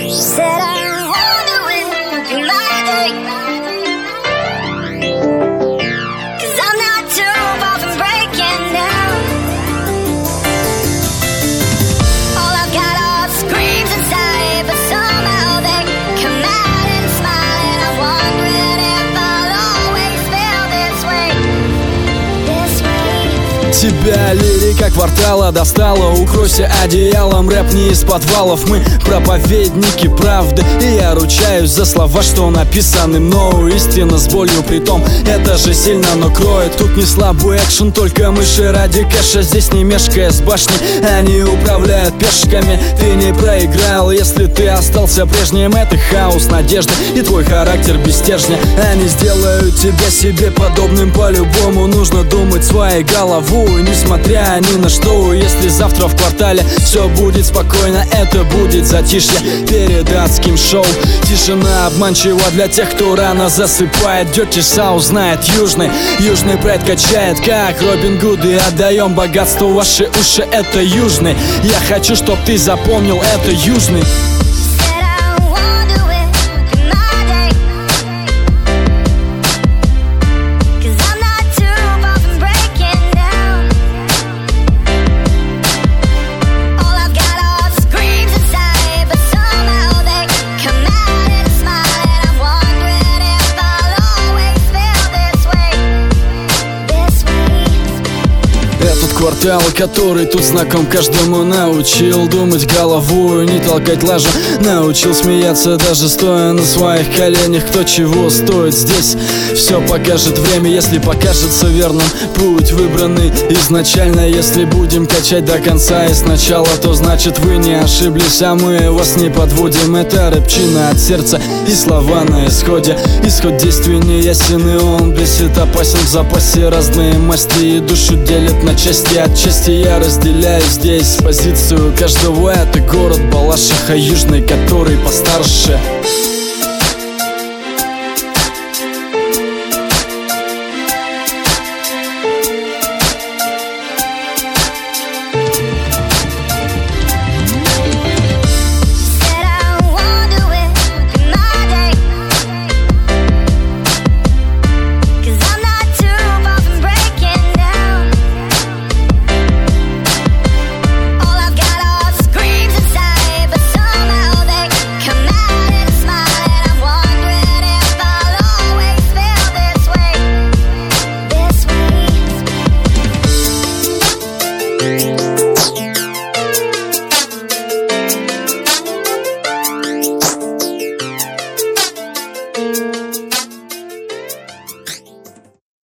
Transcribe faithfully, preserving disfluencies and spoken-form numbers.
Тебя лирика квартала достала. Укройся одеялом, рэп не из подвалов. Мы проповедники правды, и я ручаюсь за слова, что написаны мною. Истина с болью, притом это же сильно, но кроет. Тут не слабый экшен, только мыши ради кэша. Здесь не мешкая с башни, они управляют пешками. Ты не проиграл, если ты остался прежним. Это хаос надежды и твой характер без стержня. Они сделают тебя себе подобным по-любому. Нужно думать своей головой, несмотря ни на что. Если завтра в квартале все будет спокойно, это будет затишье перед адским шоу. Тишина обманчива для тех, кто рано засыпает. Dirty South знает южный, южный прайд качает, как Робин Гуды. Отдаем богатство в ваши уши, это южный. Я хочу, чтоб ты запомнил, это южный. Квартал, который тут знаком каждому, научил думать головой, не толкать лажу. Научил смеяться даже стоя на своих коленях. Кто чего стоит здесь, все покажет время, если покажется верным путь выбранный изначально. Если будем качать до конца и сначала, то значит вы не ошиблись, а мы вас не подводим. Это рэпчина от сердца и слова на исходе. Исход действий не ясен, и он бесит, опасен в запасе. Разные масти и душу делят на части. Отчасти я разделяю здесь позицию каждого. Это город Балашиха южный, который постарше.